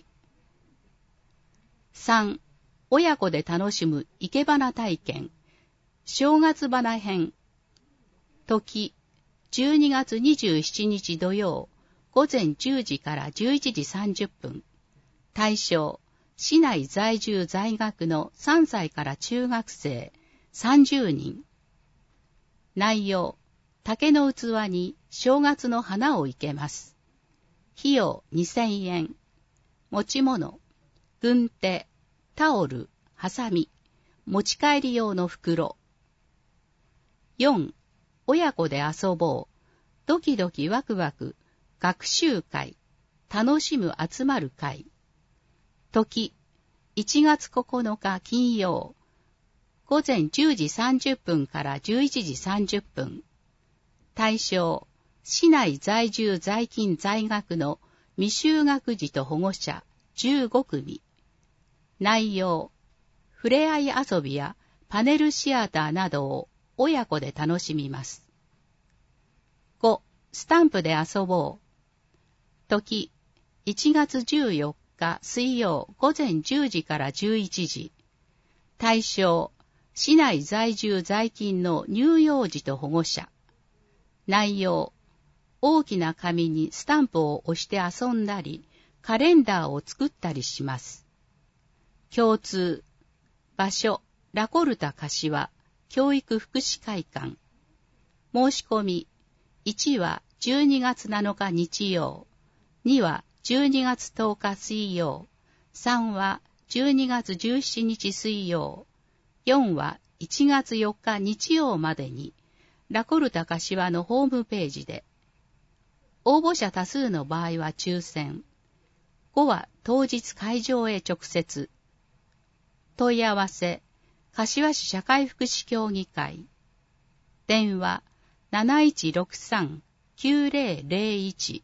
さん、親子で楽しむ生け花体験、正月花編。時、じゅうにがつにじゅうしちにち土曜、午前じゅうじからじゅういちじさんじゅっぷん。対象、市内在住在学のさんさいから中学生さんじゅうにん。内容、竹の器に正月の花を生けます。費用にせんえん。持ち物、軍手、タオル、ハサミ、持ち帰り用の袋。よん、親子で遊ぼう、ドキドキワクワク、学習会、楽しむ集まる会。時、いちがつここのか金曜、午前じゅうじさんじゅっぷんからじゅういちじさんじゅっぷん。対象、市内在住在勤在学の未就学児と保護者じゅうごくみ。内容、ふれあい遊びやパネルシアターなどを親子で楽しみます。ご、スタンプで遊ぼう。時、いちがつじゅうよっか水曜午前じゅうじからじゅういちじ。対象、市内在住在勤の乳幼児と保護者。内容、大きな紙にスタンプを押して遊んだり、カレンダーを作ったりします。共通、場所、ラコルタ柏、教育福祉会館。申し込み、いちはじゅうにがつなのか日曜、にはじゅうにがつとおか水曜、さんはじゅうにがつじゅうしちにち水曜、よんはいちがつよっか日曜までに、ラコルタ柏のホームページで。応募者多数の場合は抽選。ごは当日会場へ直接。問い合わせ、柏市社会福祉協議会。電話、なないちろくさん きゅうぜろぜろいち。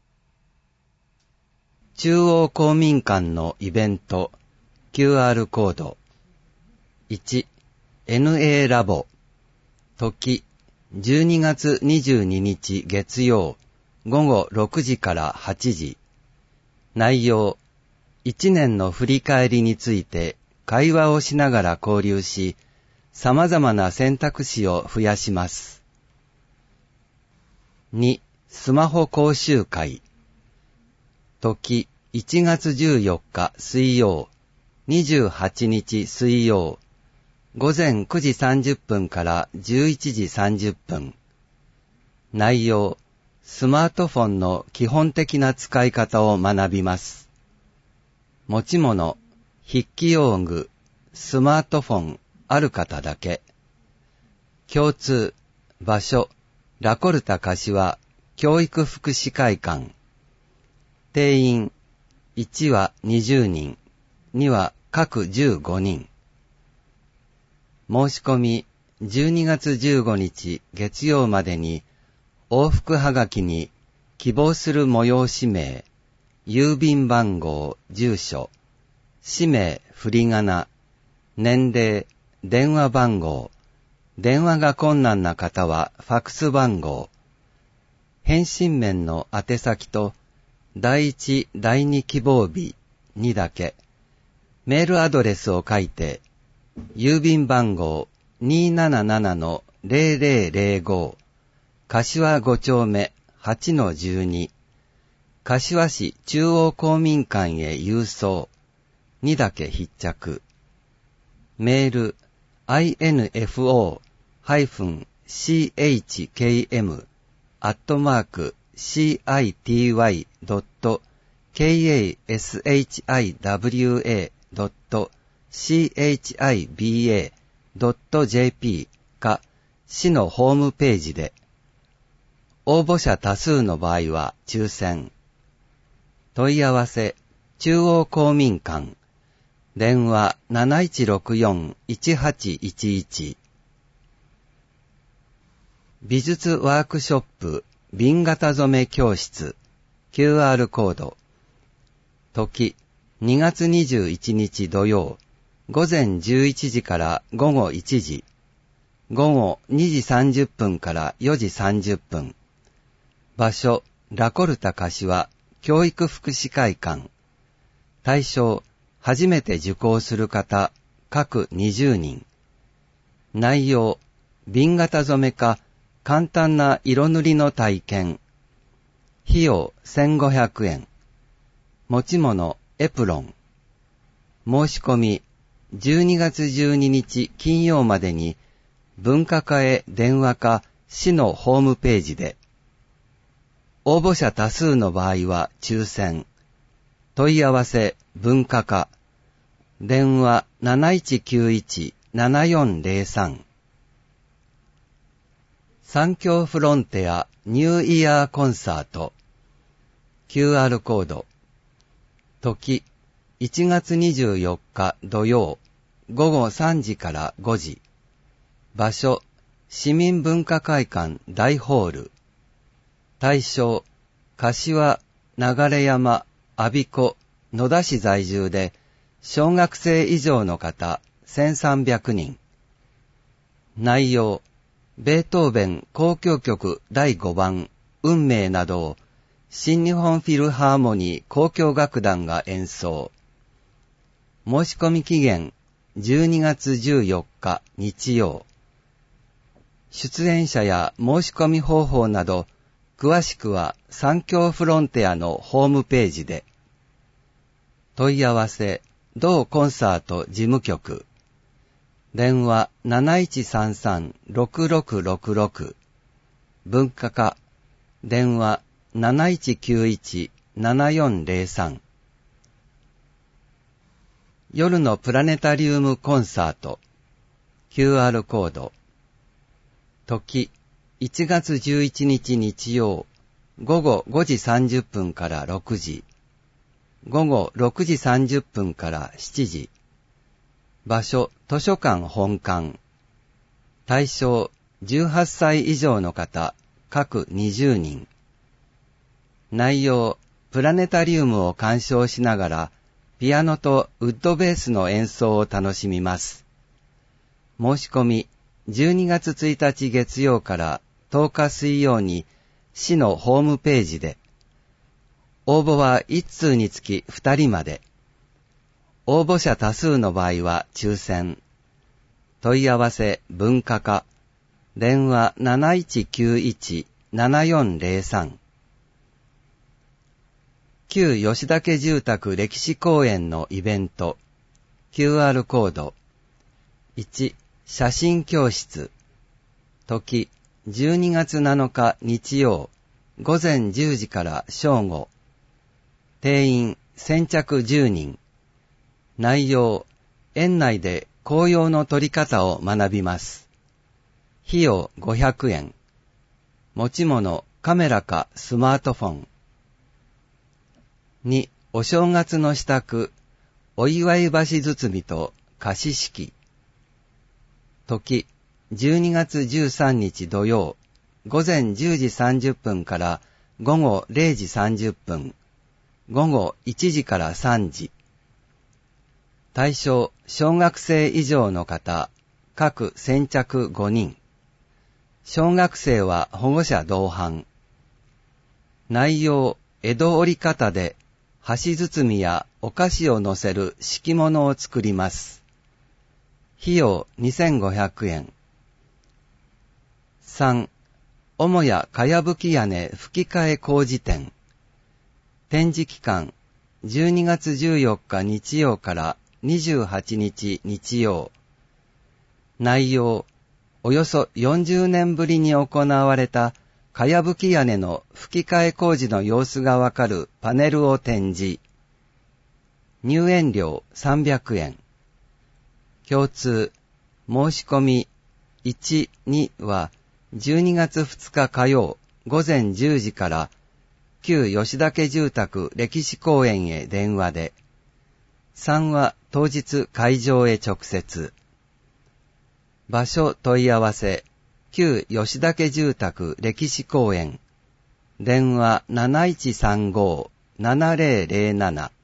中央公民館のイベント キューアール コード。いち、エヌエー ラボ。時、じゅうにがつにじゅうににち月曜、午後ろくじからはちじ。内容、いちねんの振り返りについて会話をしながら交流し、様々な選択肢を増やします。に、スマホ講習会。時、いちがつじゅうよっか水曜、にじゅうはちにち水曜、午前くじさんじゅっぷんからじゅういちじさんじゅっぷん。内容、スマートフォンの基本的な使い方を学びます。持ち物、筆記用具、スマートフォンある方だけ。共通、場所、 ラコルタ柏教育福祉会館。定員いちはにじゅうにん、には各じゅうごにん。申し込みじゅうにがつじゅうごにち月曜までに往復はがきに希望する催し名、郵便番号、住所、氏名、振り仮名、年齢、電話番号、電話が困難な方はファクス番号、返信面の宛先と第一、第二希望日にだけ、メールアドレスを書いて、郵便番号 にーなななのゼロゼロゼロご、柏ご丁目 はちのじゅうに、柏市中央公民館へ郵送にだけ必着。メール アイエヌエフオー ハイフン シーエイチケーエム アットマーク シーアイティーワイ ドット ケーエーエスエイチアイダブリューエー ドット シーエイチアイビーエー ドット ジェーピー か市のホームページで。応募者多数の場合は抽選。問い合わせ中央公民館。電話 なないちろくよん いちはちいちいち。美術ワークショップ紅型染め教室 キューアール コード。時にがつにじゅういちにち土曜午前じゅういちじから午後いちじ。午後にじさんじゅっぷんからよじさんじゅっぷん。場所ラコルタ柏教育福祉会館。対象初めて受講する方各にじゅうにん。内容紅型染めか簡単な色塗りの体験。費用せんごひゃくえん。持ち物エプロン。申し込みじゅうにがつじゅうににち金曜までに文化課へ電話か市のホームページで。応募者多数の場合は抽選。問い合わせ文化課。電話 なないちきゅういち ななよんゼロさん。三協フロンテアニューイヤーコンサート キューアール コード。時いちがつにじゅうよっか土曜午後さんじからごじ。場所市民文化会館大ホール。対象柏、流山、我孫子、野田市在住で小学生以上の方せんさんびゃくにん。内容ベートーベン交響曲だいごばん運命などを新日本フィルハーモニー交響楽団が演奏。申し込み期限じゅうにがつじゅうよっか日曜。出演者や申し込み方法など詳しくは三協フロンテアのホームページで。問い合わせ同コンサート事務局。電話 なないちさんさん ろくろくろくろく。文化課。電話 なないちきゅういち ななよんゼロさん。夜のプラネタリウムコンサート キューアール コード。時いちがつじゅういちにち日曜午後ごじさんじゅっぷんからろくじ。午後ろくじさんじゅっぷんからしちじ。場所図書館本館。対象じゅうはっさい以上の方各にじゅうにん。内容プラネタリウムを鑑賞しながらピアノとウッドベースの演奏を楽しみます。申し込みじゅうにがつついたち月曜からとおか水曜に市のホームページで。応募はいっつうにつきふたりまで。応募者多数の場合は抽選。問い合わせ文化課。電話 なないちきゅういち ななよんゼロさん。旧吉岳住宅歴史公園のイベント キューアール コード。いち写真教室。時じゅうにがつなのか日曜午前じゅうじから正午。定員先着じゅうにん。内容園内で紅葉の撮り方を学びます。費用ごひゃくえん。 持ち物、カメラかスマートフォン。に、お正月の支度、お祝い箸包みと菓子式。時、じゅうにがつじゅうさんにち土曜、午前じゅうじさんじゅっぷんから午後れいじさんじゅっぷん、午後いちじからさんじ。対象、小学生以上の方、各先着ごにん。小学生は保護者同伴。内容、江戸織方で、箸包みやお菓子を乗せる敷物を作ります。費用にせんごひゃくえん。さん. 母屋かやぶき屋根吹き替え工事展。展示期間、じゅうにがつじゅうよっか日曜からにじゅうはちにち日曜。内容、およそよんじゅうねんぶりに行われたかやぶき屋根の吹き替え工事の様子がわかるパネルを展示。入園料さんびゃくえん。共通、申し込みいち、にはじゅうにがつふつか火曜午前じゅうじから旧吉田家住宅歴史公園へ電話で。さんは当日会場へ直接。場所問い合わせ、旧吉田家住宅歴史公園。電話 なないちさんご ななぜろぜろなな。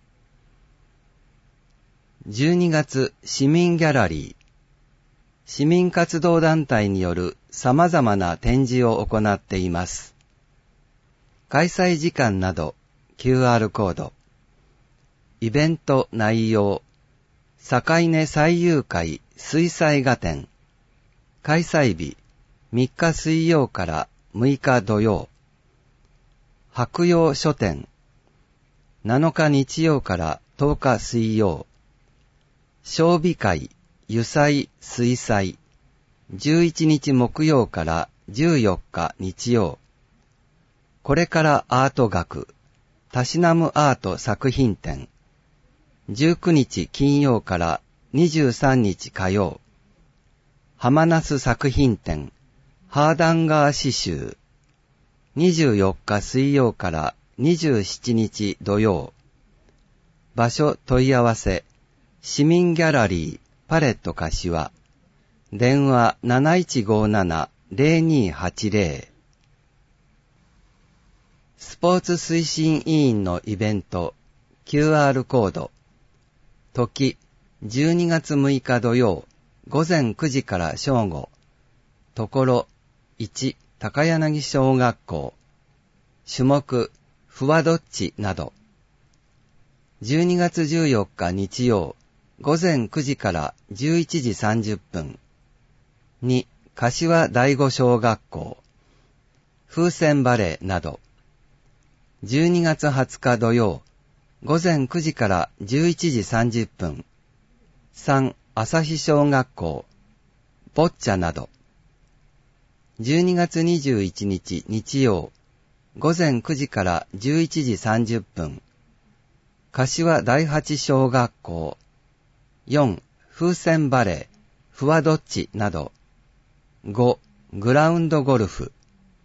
じゅうにがつ市民ギャラリー。市民活動団体による様々な展示を行っています。開催時間など キューアール コード。イベント内容。境根最遊会水彩画展。開催日みっか水曜からむいか土曜。白洋書店。なのか日曜からとおか水曜。小美会油彩水彩。じゅういちにち木曜からじゅうよっか日曜。これからアート学。たしなむアート作品展。じゅうくにち金曜からにじゅうさんにち火曜。浜那須作品展。ハーダンガー詩集。にじゅうよっか水曜からにじゅうしちにち土曜。場所問い合わせ。市民ギャラリーパレット柏。電話 なないちごなな ぜろにはちぜろ。スポーツ推進委員のイベント キューアール コード。時じゅうにがつむいか土曜午前くじから正午。ところいち高柳小学校。種目ふわどっちなど。じゅうにがつじゅうよっか日曜午前くじからじゅういちじさんじゅっぷん。に柏第五小学校。風船バレーなど。じゅうにがつはつか土曜午前くじからじゅういちじさんじゅっぷん。さん朝日小学校。ボッチャなど。じゅうにがつにじゅういちにち日曜午前くじからじゅういちじさんじゅっぷん。柏第八小学校。よん風船バレー、ふわどっちなど。ごグラウンドゴルフ。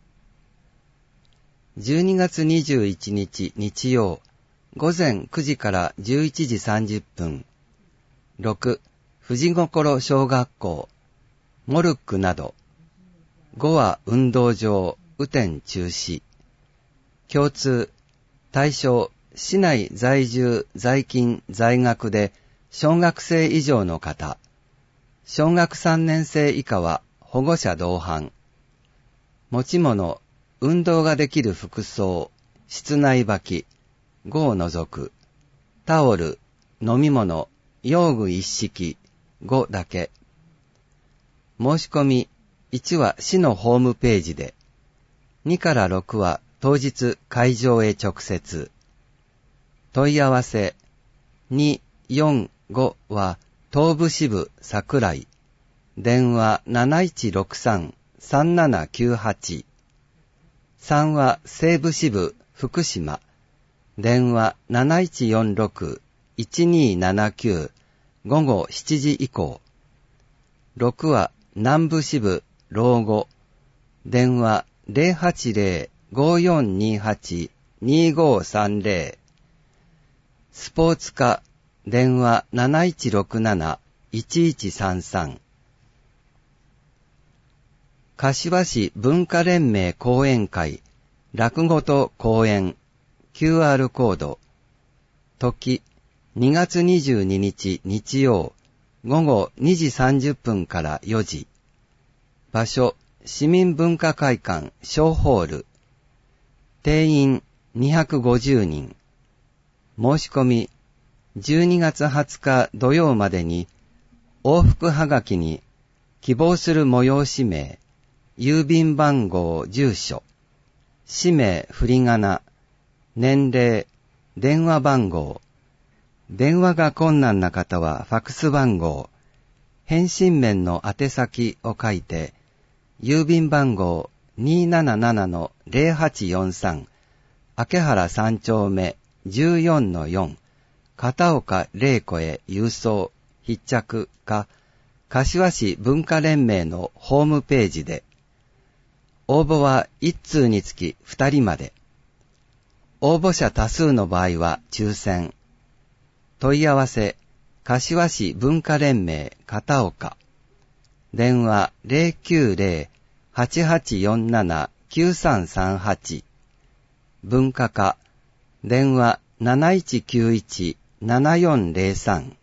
じゅうにがつにじゅういちにち日曜午前くじからじゅういちじさんじゅっぷん。ろく富士心小学校。モルックなど。ごは運動場、雨天中止。共通、対象、市内在住、在勤、在学で、小学生以上の方。小学さんねん生以下は保護者同伴。持ち物、運動ができる服装、室内履き、ごを除く。タオル、飲み物、用具一式、ごだけ。申し込み、いちは市のホームページで、にからろくは当日会場へ直接。問い合わせ、に、よん、ごは東部支部桜井。電話 なないちろくさん さんななきゅうはち。さんは西部支部福島。電話 なないちよんろく いちにーななきゅう 午後しちじ以降。ろくは南部支部老後。電話ゼロはちゼロ ごよんにはち にごさんゼロ。スポーツ課電話なないちろくなな いちいちさんさん。柏市文化連盟講演会落語と講演 キューアール コード。時にがつにじゅうににち日曜午後にじさんじゅっぷんからよじ。場所市民文化会館小ホール。定員にひゃくごじゅうにん。申し込みじゅうにがつはつか土曜までに往復はがきに希望する催し名、郵便番号、住所、氏名、振り仮名、年齢、電話番号、電話が困難な方はファクス番号、返信面の宛先を書いて、郵便番号 にーななななのゼロはちよんさん、明原三丁目 じゅうよんのよん、片岡玲子へ郵送、必着か、柏市文化連盟のホームページで、応募は一通につき二人まで。応募者多数の場合は抽選。問い合わせ、柏市文化連盟片岡。電話 ゼロきゅうゼロ はちはちよんなな きゅうさんさんはち。文化課、電話なないちきゅういち ななよんゼロさん。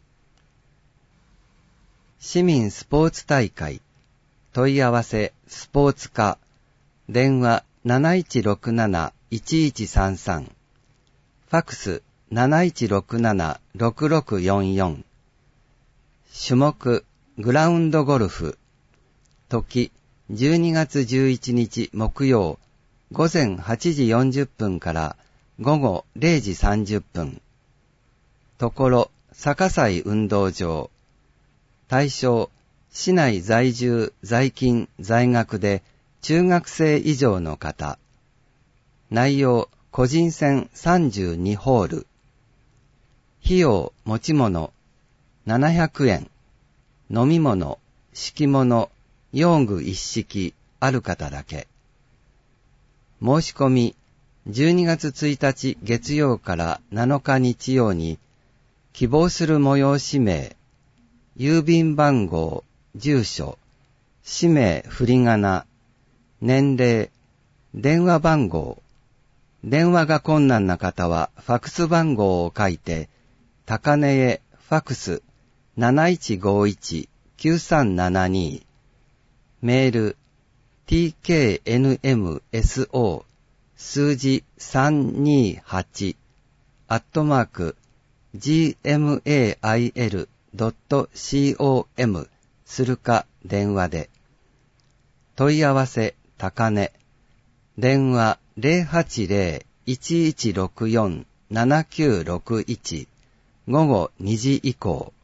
市民スポーツ大会。問い合わせ、スポーツ課、電話なないちろくなな いちいちさんさん、ファクスなないちろくなな ろくろくよんよん、種目、グラウンドゴルフ、時、じゅうにがつじゅういちにち木曜、午前はちじよんじゅっぷんから午後れいじさんじゅっぷん、ところ、逆西運動場、対象、市内在住、在勤、在学で中学生以上の方。内容、個人戦さんじゅうにホール。費用、持ち物、ななひゃくえん。飲み物、敷物、用具一式、ある方だけ。申し込み、じゅうにがつついたち月曜からなのか日曜に、希望する催し名、郵便番号、住所、氏名、振り仮名、年齢、電話番号、電話が困難な方はファクス番号を書いて、高値へファクスなないちごいち きゅうさんななに、メール ティーケーエヌエムエスオー 数字さんにはちアットマーク ジーエムエーアイエルドットコム するか電話で。問い合わせ高値。電話 ゼロはちゼロ いちいちろくよん ななきゅうろくいち 午後にじ以降。